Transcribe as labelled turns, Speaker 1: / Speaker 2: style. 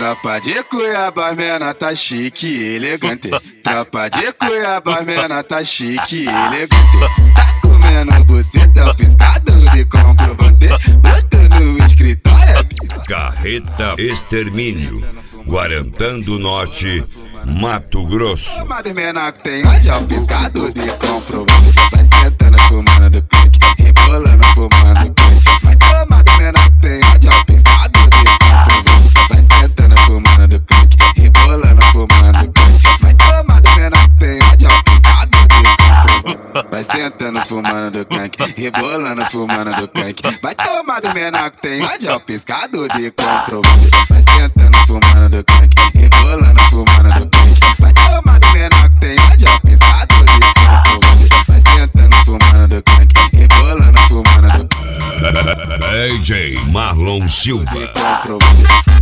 Speaker 1: Tropa de Cuiabá, mena tá chique e elegante. Tropa de Cuiabá, mena tá chique e elegante. Tá comendo buceta, o piscado de comprovante. Bota no escritório.
Speaker 2: Carreta Extermínio, Guarantã do Norte, Mato Grosso.
Speaker 1: Mas mena que tem ódio ao piscado de comprovante. Vai sentando, fumando do crack, rebolando, fumando do crack. Vai tomar de mena que tem ódio ao piscado de comprovante. Vai sentando, fumando do crack, rebolando, fumando do crack. Vai tomar de mena que tem ódio ao piscado de comprovante. Vai sentando, fumando do crack, rebolando, fumando do crack. Vai tomar de mena que tem ódio ao piscado de comprovante. Vai sentando, fumando do crack, rebolando, fumando do crack. Vai tomar de mena que tem ódio ao piscado de comprovante. Vai sentando, fumando do crack, rebolando, fumando do crack.
Speaker 2: DJ Marlon Silva.
Speaker 1: De comprovante.